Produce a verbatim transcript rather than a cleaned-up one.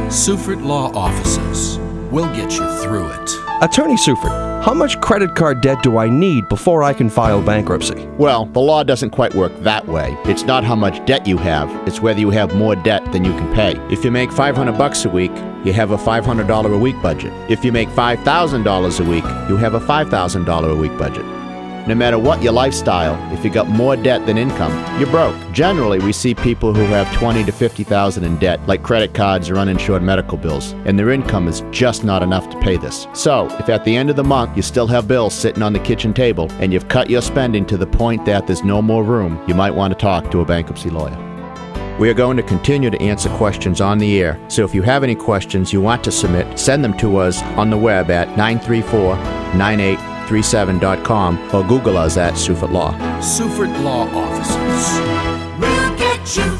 Sufert Law Offices. We'll get you through it. Attorney Sufert, how much credit card debt do I need before I can file bankruptcy? Well, the law doesn't quite work that way. It's not how much debt you have, it's whether you have more debt than you can pay. If you make five hundred bucks a week, you have a five hundred dollars a week budget. If you make five thousand dollars a week, you have a five thousand dollars a week budget. No matter what your lifestyle, if you got more debt than income, you're broke. Generally, we see people who have twenty to fifty thousand in debt, like credit cards or uninsured medical bills, and their income is just not enough to pay this. So, if at the end of the month you still have bills sitting on the kitchen table and you've cut your spending to the point that there's no more room, you might want to talk to a bankruptcy lawyer. We are going to continue to answer questions on the air, so if you have any questions you want to submit, send them to us on the web at nine three four, nine eight three seven dot com or Google us at Sufert Law. Sufert Law Offices. We'll get you